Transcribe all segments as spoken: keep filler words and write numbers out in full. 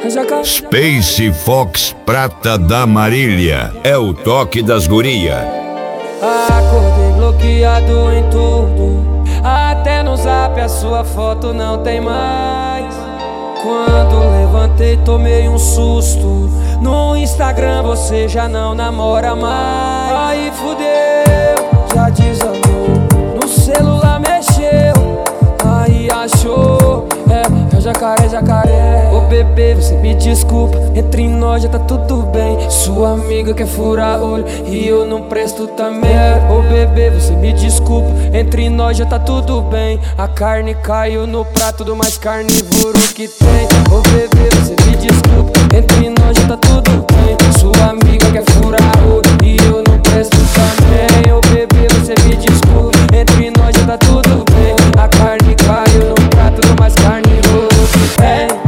Space Fox Prata da Marília é o toque das guria. Acordei bloqueado em tudo, até no zap a sua foto não tem mais. Quando levantei tomei um susto, no Instagram você já não namora mais. Aí fudeu, já desandou, no celular mexeu, aí achou, é, é jacaré, jacaré. Ô bebê, você me desculpa, entre nós já tá tudo bem. Sua amiga quer furar olho e eu não presto também. Ô bebê, você me desculpa, entre nós já tá tudo bem. A carne caiu no prato do mais carnívoro que tem. Ô bebê, você me desculpa, entre nós já tá tudo bem. Sua amiga quer furar olho e eu não presto também. Ô bebê, você me desculpa, entre nós já tá tudo bem. A carne caiu no prato do mais carnívoro que tem.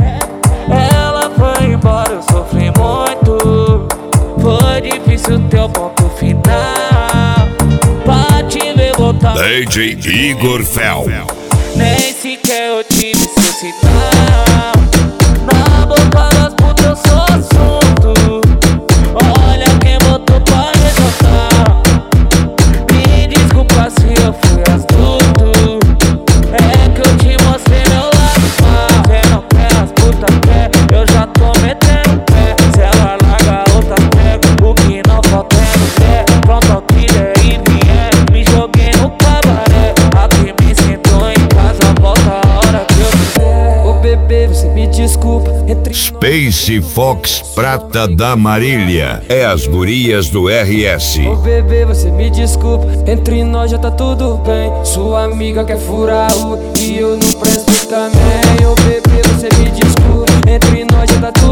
Ela foi embora, eu sofri muito. Foi difícil teu ponto final. Pra te ver voltar, D J Igor Fel. nem sequer eu tive seu sinal. Na boca das putas eu sou assunto. Olha quem botou pra resoltar. Me desculpa se eu fui astuto. É que eu te mostrei meu lado mal. Cê não quer, as putas quer, eu já tô metendo pé. Se ela larga a outra pega, o que não falta é mulher. Pronto ao que der e vier, me joguei no cabaré. Aqui me sinto em casa, volta a hora que eu quiser. Ô bebê, você me desculpa, entre Space Fox Prata da Marília é as gurias do R S. Ô bebê, você me desculpa, entre nós já tá tudo bem. Sua amiga quer furar o e eu não presto também. Ô bebê, você me desculpa, entre nós já tá tudo